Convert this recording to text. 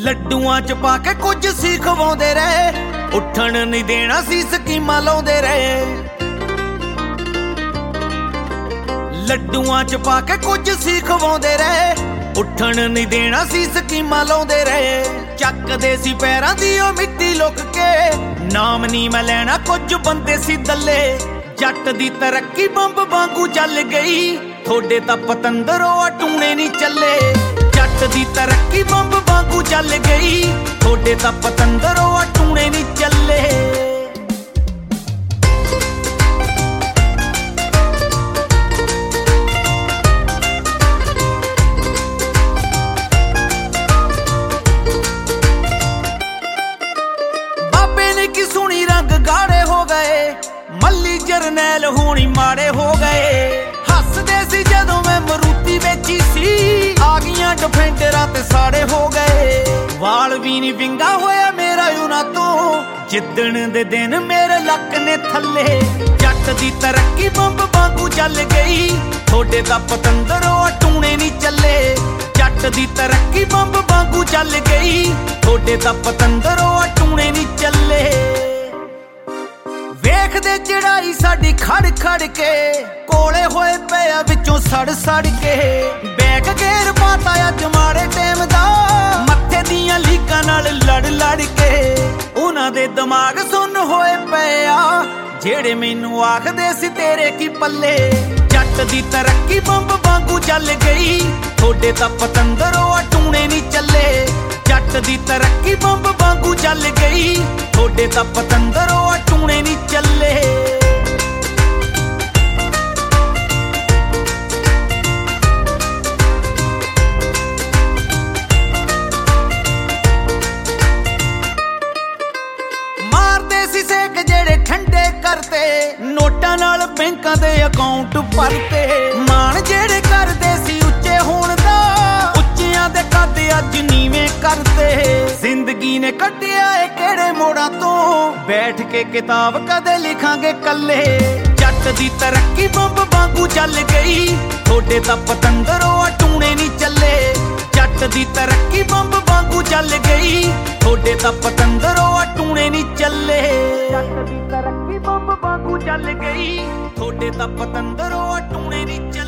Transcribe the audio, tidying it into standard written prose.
ਲੱਡੂਆਂ ਚ ਪਾ ਕੇ ਕੁਝ ਸੀ ਖਵਾਉਂਦੇ ਰਹੇ, ਉੱਠਣ ਨਹੀਂ ਦੇਣਾ ਸੀ ਸਕੀਮਾਂ ਲਾਉਂਦੇ ਰਹੇ। ਲੱਡੂਆਂ ਚ ਪਾ ਕੇ ਕੁਝ ਸੀ ਖਵਾਉਂਦੇ ਰਹੇ, ਉੱਠਣ ਨਹੀਂ ਦੇਣਾ ਸੀ ਸਕੀਮਾਂ ਲਾਉਂਦੇ ਰਹੇ। ਚੱਕਦੇ ਸੀ ਪੈਰਾਂ ਦੀ ਉਹ ਮਿੱਟੀ ਲੁੱਕ ਕੇ, ਨਾਮ ਨਹੀਂ ਮੈਂ ਲੈਣਾ ਕੁਝ ਬੰਦੇ ਸੀ ਦੱਲੇ। ਜੱਟ ਦੀ ਤਰੱਕੀ ਬੰਬ ਵਾਂਗੂ ਚੱਲ ਗਈ, ਥੋੜੇ ਤਾਂ ਪਤੰਦਰੋਂ ਟੂਣੇ ਨਹੀਂ ਚੱਲੇ। ਜੱਟ ਦੀ ਤਰੱਕੀ ਬੰਬ ਵਾਂਗੂ ਚੱਲ ਗਈ, ਥੋੜੇ ਤਾਂ ਪਤੰਦਰੋਂ ਟੂਣੇ ਨਹੀਂ ਚੱਲੇ। ਬਾਬੇ ਨੇ ਕੀ ਸੁਣੀ ਰੰਗ ਗਾੜੇ ਹੋ ਗਏ, ਮੱਲੀ ਜਰਨੈਲ ਹੋਣੀ ਮਾੜੇ ਹੋ ਗਏ। ਹੱਸਦੇ ਸੀ ਜਦੋਂ ਮੈਂ ਮਰੂਤੀ ਵੇਚੀ ਸੀ, ਆ ਗਈਆਂ ਡਿਫੈਂਡਰਾਂ ਤੇ ਸਾੜੇ ਹੋ ਗਏ। ਵਾਲ ਵੀ ਨਹੀਂ ਵਿੰਗਾ ਹੋਇਆ ਮੇਰਾ ਉਹਨਾਂ ਤੋਂ, ਜਿੱਦਣ ਦੇ ਦਿਨ ਮੇਰੇ ਲੱਕ ਨੇ ਥੱਲੇ। ਜੱਟ ਦੀ ਤਰੱਕੀ ਬੰਬ ਵਾਂਗੂ ਚੱਲ ਗਈ, ਥੋੜੇ ਤਾਂ ਪਤੰਦਰੋਂ ਟੂਣੇ ਨਹੀਂ ਚੱਲੇ। ਜੱਟ ਦੀ ਤਰੱਕੀ ਬੰਬ ਵਾਂਗੂ ਚੱਲ ਗਈ, ਥੋੜੇ ਤਾਂ ਪਤੰਦਰੋਂ ਟੂਣੇ ਨਹੀਂ ਚੱਲੇ। ਵੇਖਦੇ ਚੜਾਈ ਸਾਡੀ ਖੜ ਖੜ ਕੇ, ਕੋਲੇ ਹੋਏ ਪਿਆ ਵਿੱਚੋਂ ਸੜ ਸੜ ਕੇ। ਬੈਕ ਗੇਰ ਪਾਤਾ ਅੱਜ ਮਾੜੇ ਟਾਈਮ ਦਾ, ਮੱਥੇ ਦੀਆਂ ਲੀਕਾਂ ਨਾਲ ਲੜ ਲੜ ਕੇ। ਉਹਨਾਂ ਦੇ ਦਿਮਾਗ ਸੁੰਨ ਹੋਏ ਪਿਆ, ਜਿਹੜੇ ਮੈਨੂੰ ਆਖਦੇ ਸੀ ਤੇਰੇ ਕੀ ਪੱਲੇ। ਜੱਟ ਦੀ ਤਰੱਕੀ ਬੰਬ ਵਾਂਗੂ ਚੱਲ ਗਈ, ਥੋੜੇ ਤਾਂ ਪਤੰਦਰੋਂ ਟੂਣੇ ਨਹੀਂ ਚੱਲੇ। ਜੱਟ ਦੀ ਤਰੱਕੀ ਬੰਬ ਵਾਂਗੂ ਚੱਲ ਗਈ, ਥੋੜੇ ਤਾਂ ਪਤੰਦਰੋਂ ਟੂਣੇ ਨਹੀਂ ਚੱਲੇ। ਮਾਰਦੇ ਸੀ ਸੇਕ ਜਿਹੜੇ ਠੰਡੇ ਕਰਤੇ, ਨੋਟਾਂ ਨਾਲ ਬੈਂਕਾਂ ਦੇ ਅਕਾਊਂਟ ਭਰਤੇ। ਮਾਣ ਜਿਹੜੇ ਕਰਦੇ ਸੀ ਉੱਚੇ ਹੋਣ ਦਾ, ਉੱਚਿਆਂ ਦੇ ਕੱਦ ਅੱਜ ਨੀਵੇਂ ਕਰਦੇ। ਜ਼ਿੰਦਗੀ ਨੇ ਕੱਢਿਆ ਏ ਕਿਹੜੇ ਮੋੜਾਂ ਤੋਂ, ਬੈਠ ਕੇ ਕਿਤਾਬ ਕਦੇ ਲਿਖਾਂਗੇ ਕੱਲੇ। ਜੱਟ ਦੀ ਤਰੱਕੀ ਬੰਬ ਵਾਂਗੂ ਚੱਲ ਗਈ, ਥੋੜੇ ਤਾਂ ਪਤੰਦਰੋਂ ਟੂਣੇ ਨਹੀਂ ਚੱਲੇ। ਜੱਟ ਦੀ ਤਰੱਕੀ ਬੰਬ ਵਾਂਗੂ ਚੱਲ ਗਈ, ਥੋੜੇ ਤਾਂ ਪਤੰਦਰੋਂ ਟੂਣੇ ਨਹੀਂ ਚੱਲੇ। ਜੱਟ ਦੀ ਤਰੱਕੀ ਬੰਬ ਵਾਂਗੂ ਚੱਲ ਗਈ, ਥੋੜੇ ਤਾਂ ਪਤੰਦਰੋਂ ਟੂਣੇ ਨਹੀਂ ਚੱਲੇ।